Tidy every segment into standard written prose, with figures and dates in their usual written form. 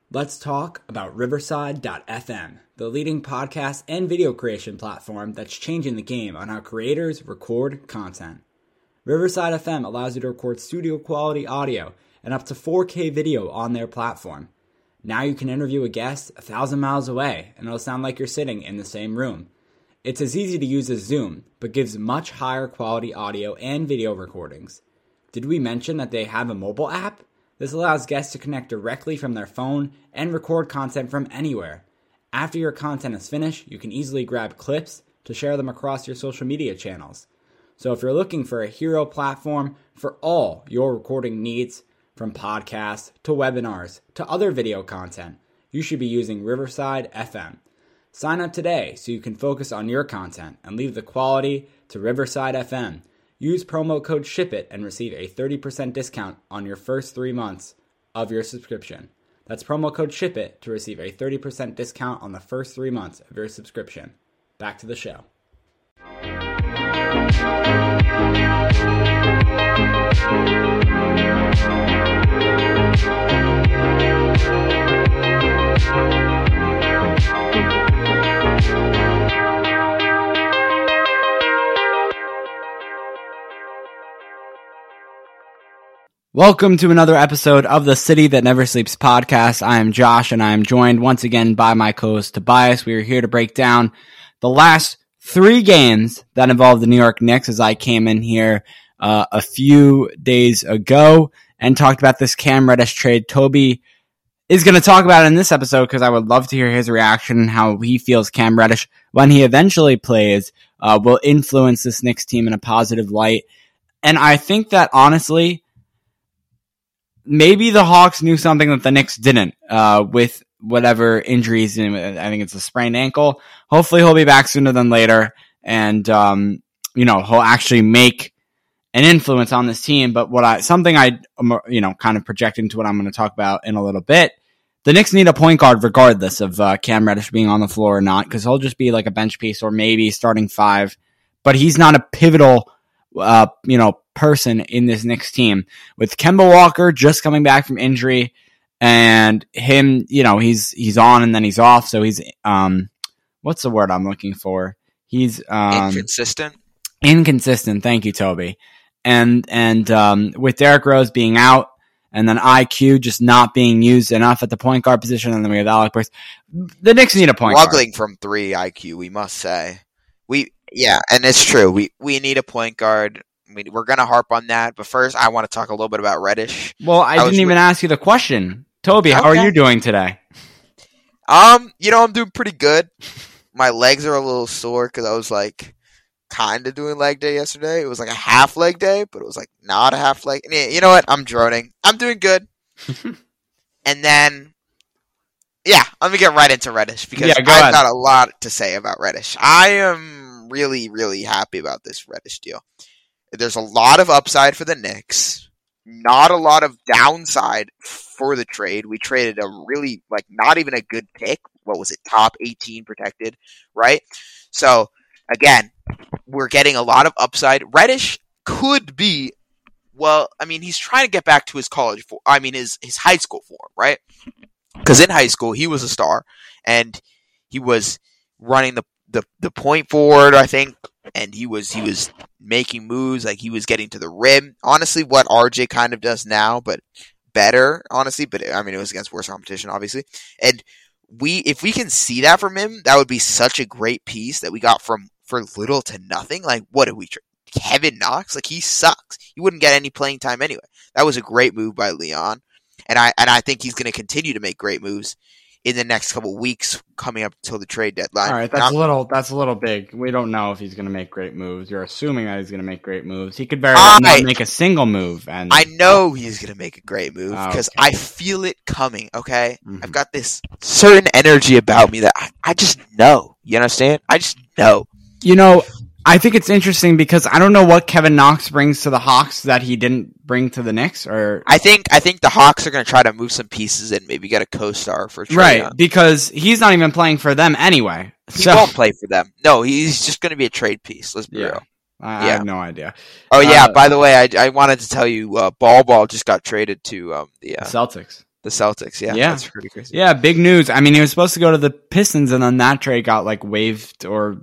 Let's talk about Riverside.fm, the leading podcast and video creation platform that's changing the game on how creators record content. Riverside FM allows you to record studio quality audio and up to 4K video on their platform. Now you can interview a guest 1,000 miles away and it'll sound like you're sitting in the same room. It's as easy to use as Zoom, but gives much higher quality audio and video recordings. Did we mention that they have a mobile app? This allows guests to connect directly from their phone and record content from anywhere. After your content is finished, you can easily grab clips to share them across your social media channels. So if you're looking for a hero platform for all your recording needs, from podcasts to webinars to other video content, you should be using Riverside FM. Sign up today so you can focus on your content and leave the quality to Riverside FM. Use promo code SHIPIT and receive a 30% discount on your first 3 months of your subscription. That's promo code SHIPIT to receive a 30% discount on the first 3 months of your subscription. Back to the show. Welcome to another episode of the City That Never Sleeps podcast. I am Josh, and I am joined once again by my co-host Tobias. We are here to break down the last 3 games that involved the New York Knicks as I came in here a few days ago and talked about this Cam Reddish trade. Toby is going to talk about it in this episode because I would love to hear his reaction and how he feels Cam Reddish, when he eventually plays, will influence this Knicks team in a positive light. And I think that, honestly, maybe the Hawks knew something that the Knicks didn't, with whatever injuries. I think it's a sprained ankle. Hopefully he'll be back sooner than later, and he'll actually make an influence on this team. But something I kind of project into what I'm going to talk about in a little bit. The Knicks need a point guard regardless of Cam Reddish being on the floor or not, because he'll just be like a bench piece or maybe starting 5. But he's not a pivotal person in this Knicks team. With Kemba Walker just coming back from injury, and him, he's on and then he's off. So he's what's the word I'm looking for? He's inconsistent. Inconsistent. Thank you, Toby. And with Derrick Rose being out, and then IQ just not being used enough at the point guard position, and then we have Alec Burks. The Knicks need a point guard. Struggling from 3 IQ, we must say. And it's true. We need a point guard. We're going to harp on that, but first I want to talk a little bit about Reddish. Well, I didn't even ask you the question. Toby, how are you doing today? I'm doing pretty good. My legs are a little sore because I was kind of doing leg day yesterday. It was like a half leg day, but it was not a half leg. You know what? I'm droning. I'm doing good. And then, let me get right into Reddish because I've got a lot to say about Reddish. I am really, really happy about this Reddish deal. There's a lot of upside for the Knicks, not a lot of downside for the trade. We traded a really, not even a good pick. What was it? Top 18 protected, right? So, again, we're getting a lot of upside. Reddish could be, he's trying to get back to his college form. His high school form, right? Because in high school, he was a star, and he was running the point forward, I think, and he was making moves, he was getting to the rim. Honestly, what RJ kind of does now, but better, honestly. But it was against worse competition, obviously. And if we can see that from him, that would be such a great piece that we got for little to nothing. What did we Kevin Knox? He sucks. He wouldn't get any playing time anyway. That was a great move by Leon, and I think he's going to continue to make great moves in the next couple of weeks coming up until the trade deadline. All right, that's a little big. We don't know if he's going to make great moves. You're assuming that he's going to make great moves. He could very well not make a single move. And I know he's going to make a great move because I feel it coming, okay? Mm-hmm. I've got this certain energy about me that I just know. You understand? I just know. I think it's interesting because I don't know what Kevin Knox brings to the Hawks that he didn't bring to the Knicks. Or I think the Hawks are going to try to move some pieces and maybe get a co-star for Trae Young. Because he's not even playing for them anyway. He won't play for them. No, he's just going to be a trade piece. Let's be real. I have no idea. Oh, by the way, I wanted to tell you, Ball just got traded to the Celtics. The Celtics, yeah. That's pretty crazy. Yeah, big news. I mean, he was supposed to go to the Pistons, and then that trade got like waived or,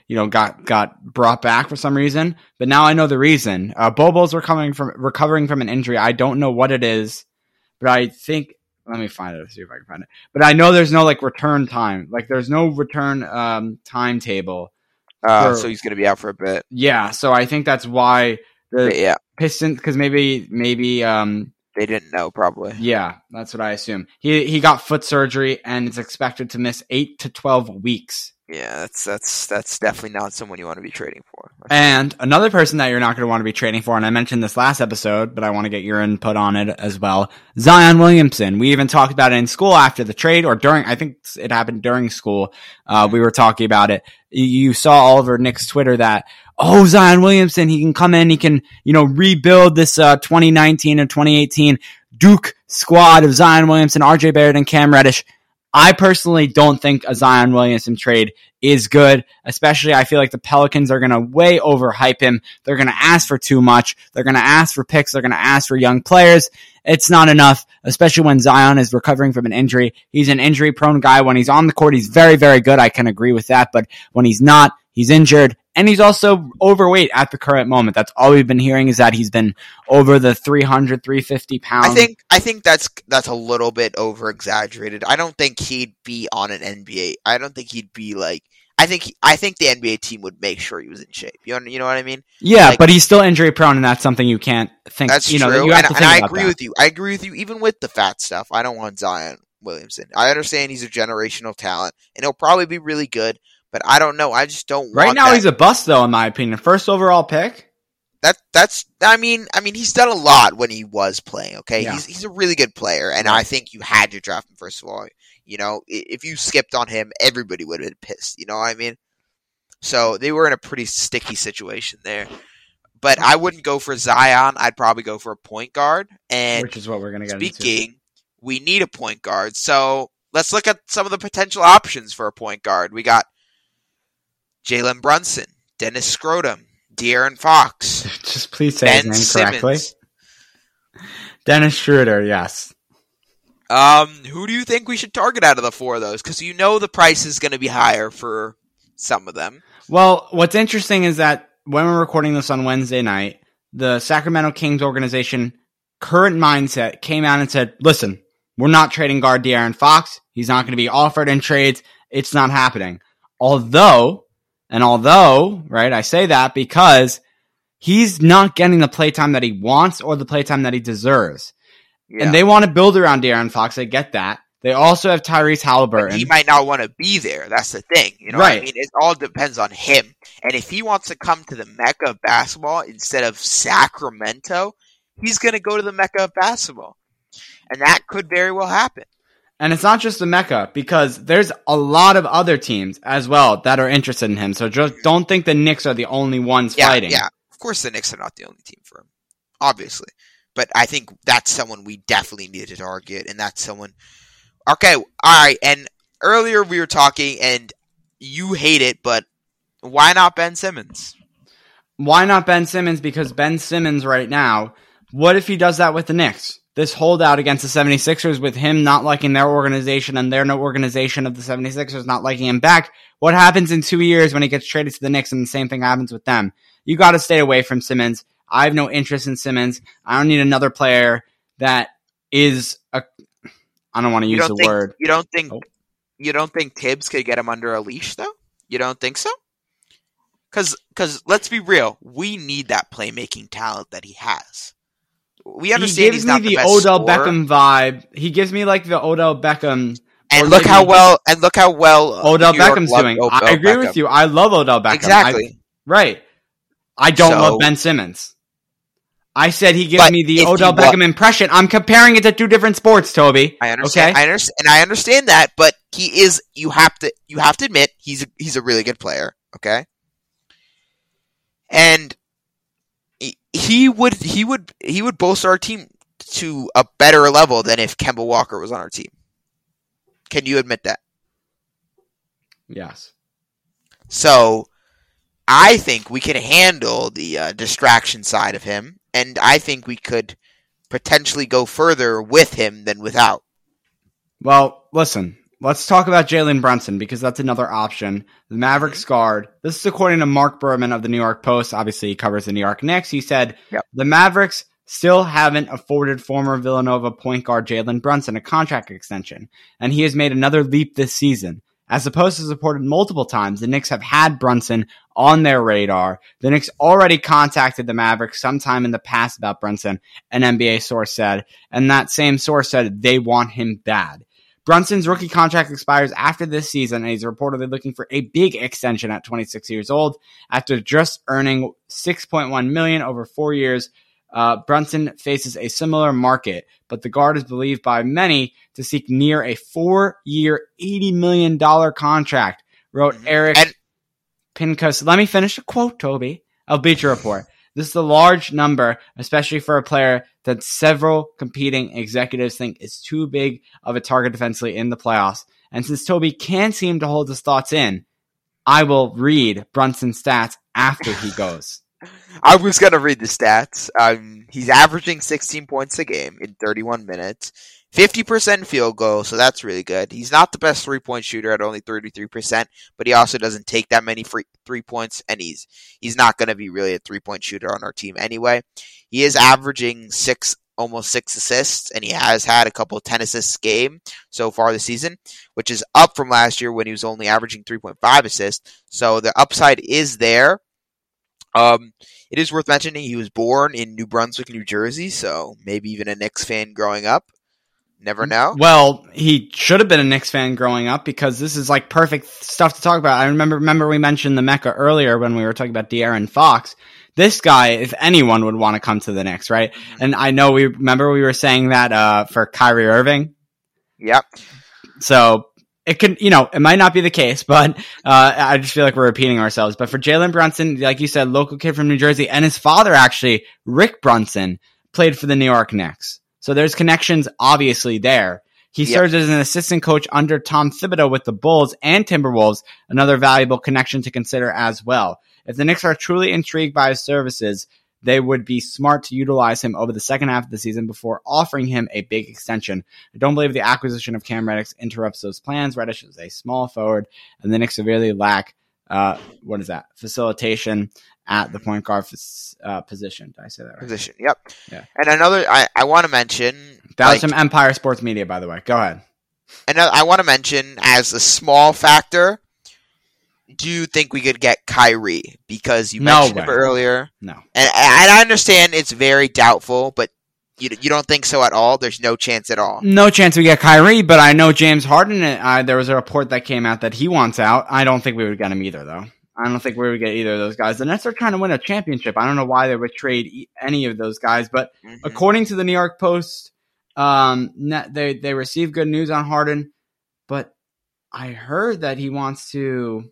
got brought back for some reason. But now I know the reason. Bobo's recovering from an injury. I don't know what it is, but I think, let me find it, see if I can find it. But I know there's no like return time. Like there's no return timetable. So he's going to be out for a bit. Yeah, so I think that's why the Pistons, because maybe they didn't know, probably. Yeah, that's what I assume. He got foot surgery and is expected to miss 8 to 12 weeks. Yeah, that's definitely not someone you want to be trading for. And another person that you're not going to want to be trading for, and I mentioned this last episode, but I want to get your input on it as well, Zion Williamson. We even talked about it in school after the trade, or during, I think it happened during school. We were talking about it. You saw all over Nick's Twitter that, Zion Williamson, he can come in, he can, rebuild this 2019 and 2018 Duke squad of Zion Williamson, RJ Barrett, and Cam Reddish. I personally don't think a Zion Williamson trade is good, especially I feel like the Pelicans are going to way overhype him. They're going to ask for too much. They're going to ask for picks. They're going to ask for young players. It's not enough, especially when Zion is recovering from an injury. He's an injury-prone guy. When he's on the court, he's very, very good. I can agree with that. But when he's not, he's injured. And he's also overweight at the current moment. That's all we've been hearing is that he's been over the 300, 350 pounds. I think that's a little bit over exaggerated. I don't think he'd be on an NBA. I don't think he'd be like. I think the NBA team would make sure he was in shape. You know what I mean? Yeah, but he's still injury prone, and that's something you can't think. That's true. You have to think I about agree that. with you. I agree with you. Even with the fat stuff, I don't want Zion Williamson. I understand he's a generational talent, and he'll probably be really good. But I don't know. I just don't. Right now, he's a bust, though, in my opinion. First overall pick. That's. I mean, he's done a lot when he was playing. Okay, Yeah. He's a really good player, and I think you had to draft him first of all. If you skipped on him, everybody would have been pissed. You know what I mean? So they were in a pretty sticky situation there. But I wouldn't go for Zion. I'd probably go for a point guard. And which is what we're going to get into. We need a point guard. So let's look at some of the potential options for a point guard. We got Jalen Brunson, Dennis Scrotum, De'Aaron Fox. Just please say Ben his name correctly. Simmons. Dennis Schroeder, yes. Who do you think we should target out of the four of those? Because the price is going to be higher for some of them. Well, what's interesting is that when we're recording this on Wednesday night, the Sacramento Kings organization current mindset came out and said, listen, we're not trading guard De'Aaron Fox. He's not going to be offered in trades. It's not happening. Although, right, I say that because he's not getting the playtime that he wants or the playtime that he deserves. Yeah. And they want to build around De'Aaron Fox. I get that. They also have Tyrese Halliburton. But he might not want to be there. That's the thing. You know right. what I mean? It all depends on him. And if he wants to come to the Mecca of basketball instead of Sacramento, he's going to go to the Mecca of basketball. And that could very well happen. And it's not just the Mecca, because there's a lot of other teams as well that are interested in him. So just don't think the Knicks are the only ones fighting. Yeah, of course the Knicks are not the only team for him. Obviously. But I think that's someone we definitely need to target. And that's someone... Okay, alright, and earlier we were talking, and you hate it, but why not Ben Simmons? Why not Ben Simmons? Because Ben Simmons right now, what if he does that with the Knicks? This holdout against the 76ers with him not liking their organization and their organization of the 76ers not liking him back, what happens in 2 years when he gets traded to the Knicks and the same thing happens with them? You gotta stay away from Simmons. I have no interest in Simmons. I don't need another player that is a... I don't want to use the word. You don't think Tibbs could get him under a leash, though? You don't think so? Because let's be real, we need that playmaking talent that he has. We understand he's not the best scorer. He gives me the Odell Beckham vibe. He gives me like the Odell Beckham. And look how well Odell Beckham's doing. I agree with you. I love Odell Beckham. Exactly. Right. I don't love Ben Simmons. I said he gives me the Odell Beckham impression. I'm comparing it to two different sports, Toby. I understand. Okay? I understand that, but he is. You have to admit he's a really good player. Okay, and he would bolster our team to a better level than if Kemba Walker was on our team. Can you admit that? Yes. So, I think we can handle the distraction side of him. And I think we could potentially go further with him than without. Well, listen, let's talk about Jalen Brunson because that's another option. The Mavericks guard. This is according to Mark Berman of the New York Post. Obviously, he covers the New York Knicks. He said, The Mavericks still haven't afforded former Villanova point guard Jalen Brunson a contract extension, and he has made another leap this season. As the Post has reported multiple times, the Knicks have had Brunson on their radar. The Knicks already contacted the Mavericks sometime in the past about Brunson, an NBA source said, and that same source said they want him bad. Brunson's rookie contract expires after this season, and he's reportedly looking for a big extension at 26 years old. After just earning $6.1 million over 4 years, Brunson faces a similar market, but the guard is believed by many to seek near a 4-year, $80 million contract, wrote Eric Pincus. Let me finish the quote, Toby. I'll beat your report. This is a large number, especially for a player that several competing executives think is too big of a target defensively in the playoffs. And since Toby can't seem to hold his thoughts in, I will read Brunson's stats after he goes. I was going to read the stats. He's averaging 16 points a game in 31 minutes, 50% field goal, so that's really good. He's not the best three-point shooter at only 33%, but he also doesn't take that many free 3 points, and he's not going to be really a three-point shooter on our team anyway. He is averaging almost 6 assists, and he has had a couple of 10 assists game so far this season, which is up from last year when he was only averaging 3.5 assists, so the upside is there. It is worth mentioning he was born in New Brunswick, New Jersey, so maybe even a Knicks fan growing up. Never know. Well, he should have been a Knicks fan growing up because this is like perfect stuff to talk about. I remember we mentioned the Mecca earlier when we were talking about De'Aaron Fox. This guy, if anyone would want to come to the Knicks, right? And I know we were saying that for Kyrie Irving. Yep. So it can, it might not be the case, but I just feel like we're repeating ourselves. But for Jalen Brunson, like you said, local kid from New Jersey, and his father actually, Rick Brunson, played for the New York Knicks. So there's connections obviously there. He serves as an assistant coach under Tom Thibodeau with the Bulls and Timberwolves, another valuable connection to consider as well. If the Knicks are truly intrigued by his services, they would be smart to utilize him over the second half of the season before offering him a big extension. I don't believe the acquisition of Cam Reddish interrupts those plans. Reddish is a small forward, and the Knicks severely lack, facilitation at the point guard position. Did I say that right? Position, yep. Yeah. And another, I want to mention... That was from Empire Sports Media, by the way. Go ahead. And I want to mention, as a small factor, do you think we could get Kyrie? Because you mentioned him earlier. No. And I understand it's very doubtful, but you don't think so at all? There's no chance at all? No chance we get Kyrie, but I know James Harden, there was a report that came out that he wants out. I don't think we would get him either, though. I don't think we would get either of those guys. The Nets are trying to win a championship. I don't know why they would trade any of those guys, but according to the New York Post, they received good news on Harden, but I heard that he wants to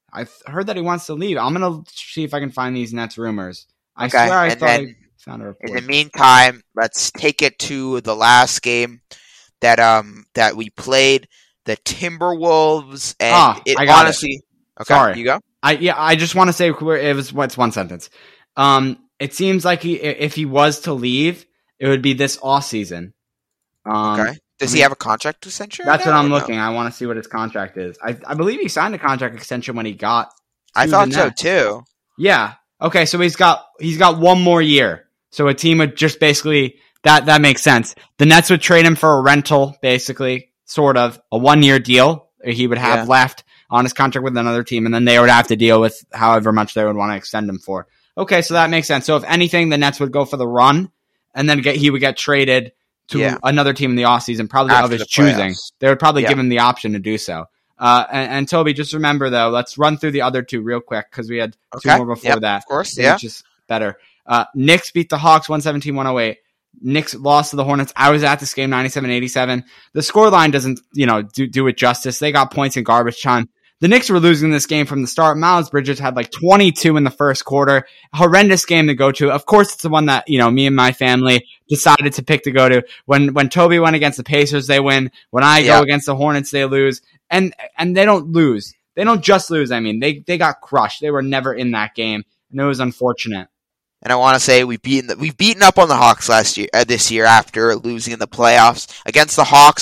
leave. I'm going to see if I can find these Nets rumors. I swear I thought I found a report. In the meantime, let's take it to the last game that we played, the Timberwolves, and honestly... Okay, sorry. You go? I just want to say it's one sentence. It seems like if he was to leave, it would be this off season. Okay. Does he have a contract extension? That's what I'm looking. I want to see what his contract is. I believe he signed a contract extension when he got. I thought so too. Yeah. Okay. So he's got one more year. So a team would just basically that makes sense. The Nets would trade him for a rental, basically, sort of a 1-year deal he would have left on his contract with another team, and then they would have to deal with however much they would want to extend him for. Okay, so that makes sense. So if anything, the Nets would go for the run, and then he would get traded to another team in the offseason, probably after of his the choosing. playoffs. They would probably give him the option to do so. And Toby, just remember, though, let's run through the other two real quick, because we had two more before that. Of course, which is better. Knicks beat the Hawks 117-108. Knicks lost to the Hornets. I was at this game 97-87. The scoreline doesn't, do it justice. They got points in garbage time. The Knicks were losing this game from the start. Miles Bridges had like 22 in the first quarter. Horrendous game to go to. Of course, it's the one that, me and my family decided to pick to go to. When Toby went against the Pacers, they win. When I go against the Hornets, they lose. And they don't lose. They don't just lose. I mean, they got crushed. They were never in that game. And it was unfortunate. And I want to say we've beaten up on the Hawks this year after losing in the playoffs against the Hawks.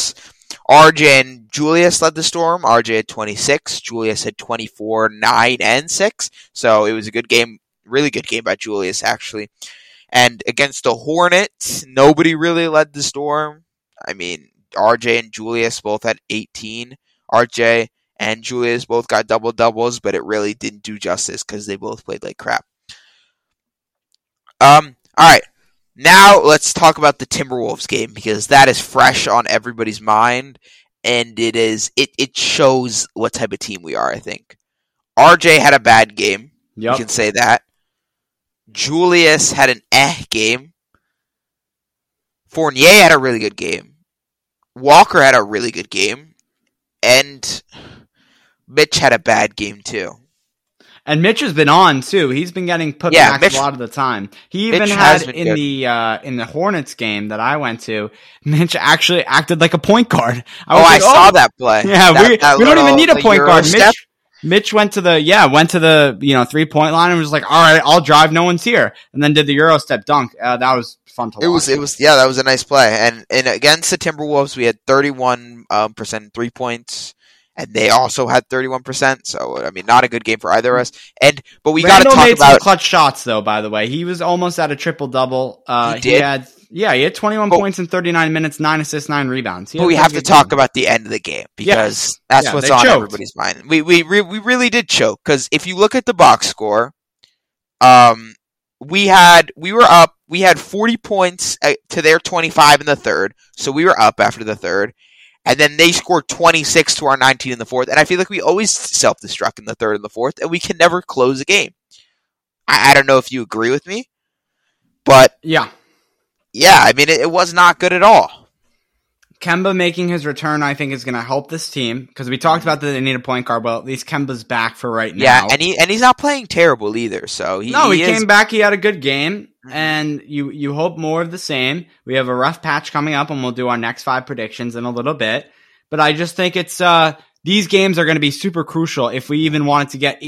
RJ and Julius led the Storm. RJ had 26. Julius had 24, 9, and 6. So it was a good game. Really good game by Julius, actually. And against the Hornets, nobody really led the Storm. I mean, RJ and Julius both had 18. RJ and Julius both got double-doubles, but it really didn't do justice because they both played like crap. All right. Now let's talk about the Timberwolves game because that is fresh on everybody's mind, and it shows what type of team we are, I think. RJ had a bad game. Yep. You can say that. Julius had an game. Fournier had a really good game. Walker had a really good game. And Mitch had a bad game too. And Mitch has been on too. He's been getting put back a lot of the time. He even had in the Hornets game that I went to, Mitch actually acted like a point guard. I saw that play. Yeah, we don't even need a point guard. Mitch went to the 3-point line and was like, all right, I'll drive, no one's here. And then did the Euro step dunk. That was fun to watch. That was a nice play. And against the Timberwolves, we had 31% 3 points. And they also had 31%, so I mean, not a good game for either of us. But we got to talk made about some clutch shots, though. By the way, he was almost at a triple double. He had 21 points in 39 minutes, 9 assists, 9 rebounds. But we have to talk about the end of the game because that's what's on everybody's mind. We really did choke because if you look at the box score, we were up. We had 40 points to their 25 in the third, so we were up after the third. And then they scored 26 to our 19 in the fourth. And I feel like we always self-destruct in the third and the fourth, and we can never close a game. I don't know if you agree with me, but yeah, I mean, it was not good at all. Kemba making his return, I think, is going to help this team because we talked about that they need a point guard. Well, at least Kemba's back for right now. Yeah, and he's not playing terrible either. So he came back. He had a good game, and you hope more of the same. We have a rough patch coming up, and we'll do our next 5 predictions in a little bit. But I just think it's these games are going to be super crucial if we even wanted to get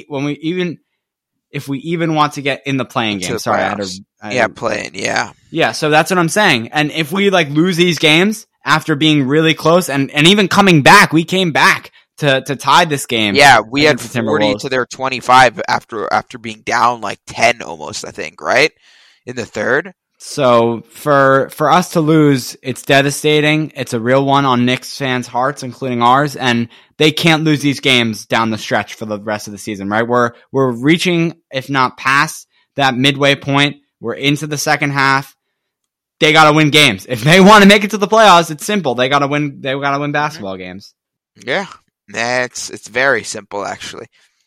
if we even want to get in the playing game. Sorry, playing. Yeah. So that's what I'm saying. And if we lose these games after being really close and even coming back, we came back to tie this game. Yeah, we had 40 to their 25 after being down 10 almost, I think, right? In the third. So for us to lose, it's devastating. It's a real one on Knicks fans' hearts, including ours, and they can't lose these games down the stretch for the rest of the season, right? We're reaching, if not past that midway point. We're into the second half. They got to win games. If they want to make it to the playoffs, it's simple. They got to win. They got to win basketball games. Yeah, it's very simple actually.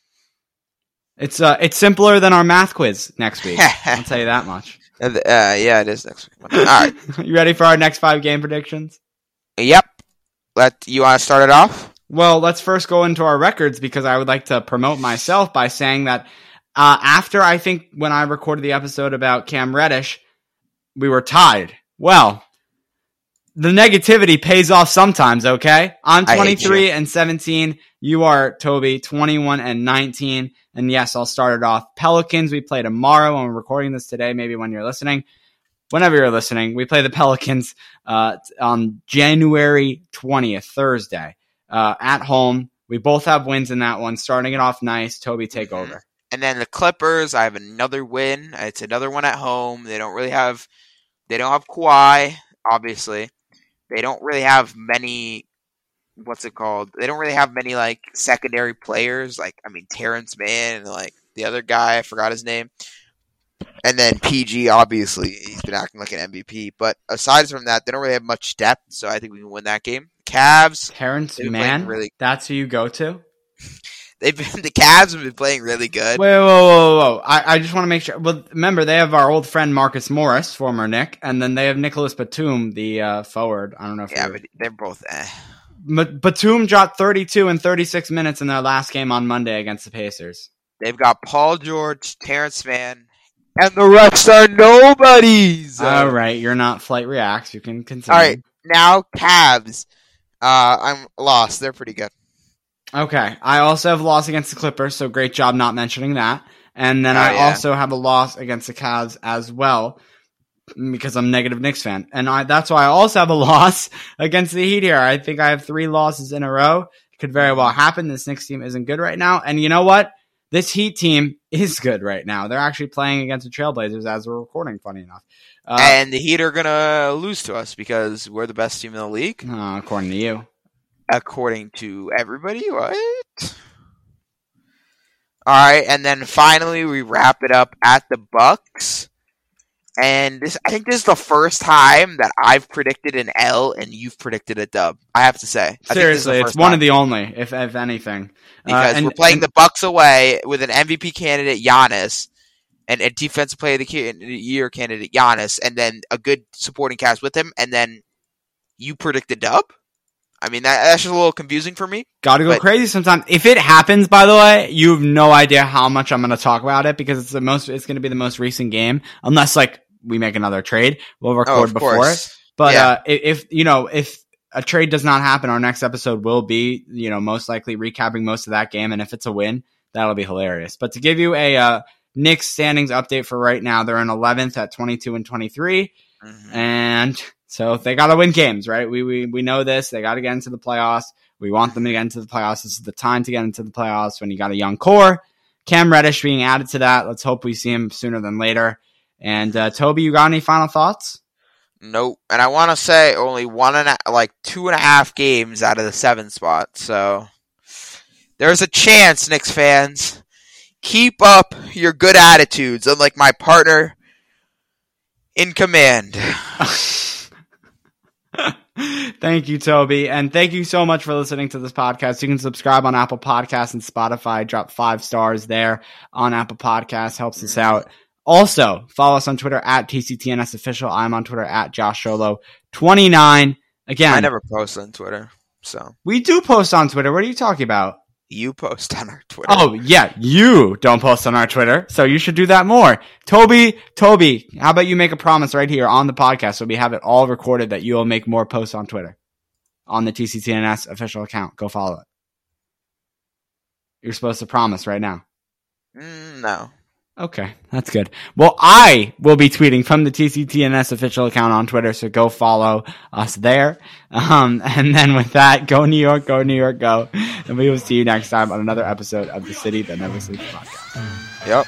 It's simpler than our math quiz next week. I'll tell you that much. Yeah, it is next week. All right, you ready for our next 5 game predictions? Yep. You want to start it off? Well, let's first go into our records because I would like to promote myself by saying that after I think when I recorded the episode about Cam Reddish, we were tied. Well, the negativity pays off sometimes, okay? I'm 23 and 17. You are, Toby, 21 and 19. And yes, I'll start it off. Pelicans, we play tomorrow, and we're recording this today, maybe when you're listening. Whenever you're listening, we play the Pelicans on January 20th, Thursday, at home. We both have wins in that one. Starting it off nice. Toby, take over. And then the Clippers, I have another win. It's another one at home. They don't have Kawhi, obviously. They don't really have many, They don't really have many, secondary players. Terrence Mann and, the other guy, I forgot his name. And then PG, obviously, he's been acting like an MVP. But aside from that, they don't really have much depth, so I think we can win that game. Cavs. Terrence Mann? That's who you go to? The Cavs have been playing really good. Whoa. I just want to make sure. Well, remember, they have our old friend Marcus Morris, former Knick, and then they have Nicholas Batum, the forward. I don't know if but they're both Batum dropped 32 in 36 minutes in their last game on Monday against the Pacers. They've got Paul George, Terrence Mann, and the rest are nobodies. All right, you're not Flight Reacts. You can continue. All right, now Cavs. I'm lost. They're pretty good. Okay, I also have a loss against the Clippers, so great job not mentioning that. And then I also have a loss against the Cavs as well. because I'm a negative Knicks fan. And that's why I also have a loss against the Heat here. I think I have 3 losses in a row. It could very well happen. This Knicks team isn't good right now. And you know what? This Heat team is good right now. They're actually playing against the Trailblazers as we're recording, funny enough. And the Heat are going to lose to us because we're the best team in the league. According to you. According to everybody, right? All right, and then finally we wrap it up at the Bucks. And I think this is the first time that I've predicted an L and you've predicted a dub. I have to say, seriously, it's one of the only, if anything, because we're playing the Bucks away with an MVP candidate Giannis and a defensive player of the year candidate Giannis, and then a good supporting cast with him, and then you predict a dub. I mean, that's just a little confusing for me. Gotta go crazy sometimes. If it happens, by the way, you have no idea how much I'm going to talk about it because it's going to be the most recent game, unless we make another trade. We'll record before it. But if a trade does not happen, our next episode will be, most likely recapping most of that game. And if it's a win, that'll be hilarious. But to give you a Knicks standings update for right now, they're in 11th at 22 and 23. Mm-hmm. And so they got to win games, right? We know this. They got to get into the playoffs. We want them to get into the playoffs. This is the time to get into the playoffs when you got a young core. Cam Reddish being added to that. Let's hope we see him sooner than later. And Toby, you got any final thoughts? Nope. And I want to say only 2.5 games out of the 7 spot. So there's a chance, Knicks fans. Keep up your good attitudes, unlike my partner in command. Thank you, Toby. And thank you so much for listening to this podcast. You can subscribe on Apple Podcasts and Spotify. Drop 5 stars there on Apple Podcasts. Helps us out. Also, follow us on Twitter at TCTNS Official. I'm on Twitter at JoshSolo29. Again, I never post on Twitter, so. We do post on Twitter. What are you talking about? You post on our Twitter. Oh, yeah. You don't post on our Twitter, so you should do that more. Toby, how about you make a promise right here on the podcast so we have it all recorded that you will make more posts on Twitter on the TCTNS official account. Go follow it. You're supposed to promise right now. No. Okay, that's good. Well, I will be tweeting from the TCTNS official account on Twitter, so go follow us there. And then with that, go New York, go New York, go. And we will see you next time on another episode of the City That Never Sleeps podcast. Yep.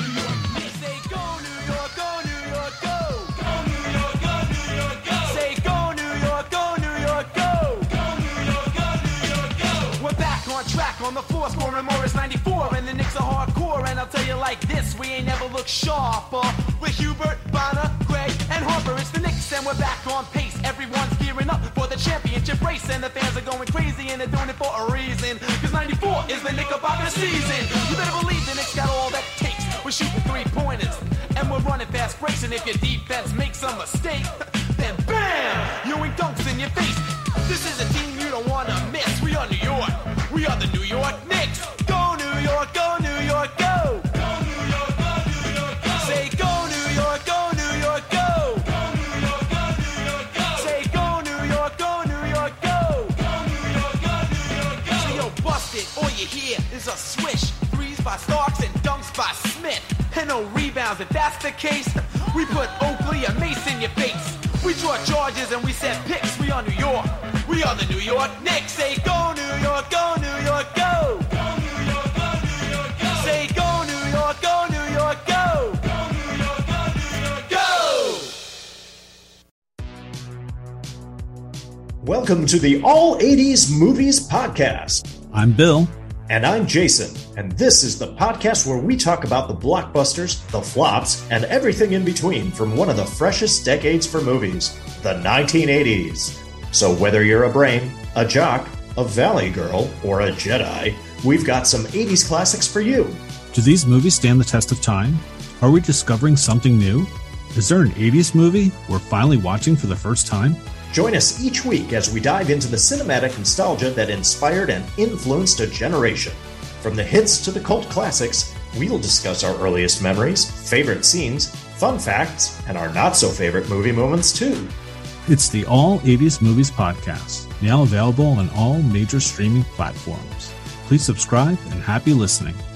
On the floor, scoring Morris 94, and the Knicks are hardcore. And I'll tell you like this, we ain't never looked sharper. With Hubert, Bonner, Gray, and Harper, it's the Knicks, and we're back on pace. Everyone's gearing up for the championship race, and the fans are going crazy, and they're doing it for a reason. Cause 94 is the Knickerbocker season. You better believe the Knicks got all that takes. We're shooting 3-pointers, and we're running fast breaks. And if your defense makes a mistake, then bam, Ewing dunks in your face. This is a team you don't wanna miss. We are New York. We are the New York Knicks. Go New York, go New York, go. Go New York, go New York, go. Say go New York, go New York, go. Go New York, go New York, go. Say go New York, go New York, go. Go New York, go New York, go. So yo, bust it. All you hear is a swish. Threes by Starks and dunks by Smith. And no rebounds. If that's the case, we put Oakley and Mace in your face. We draw charges and we set picks. We are New York. We are the New York Knicks. Say go New York, go New York, go. Go New York, go New York, go. Say go New York, go New York, go. Go New York, go New York, go. Welcome to the All 80s Movies Podcast. I'm Bill. And I'm Jason. And this is the podcast where we talk about the blockbusters, the flops, and everything in between from one of the freshest decades for movies, the 1980s. So whether you're a brain, a jock, a valley girl, or a Jedi, we've got some 80s classics for you. Do these movies stand the test of time? Are we discovering something new? Is there an 80s movie we're finally watching for the first time? Join us each week as we dive into the cinematic nostalgia that inspired and influenced a generation. From the hits to the cult classics, we'll discuss our earliest memories, favorite scenes, fun facts, and our not-so-favorite movie moments too. It's the All 80s Movies Podcast, now available on all major streaming platforms. Please subscribe and happy listening.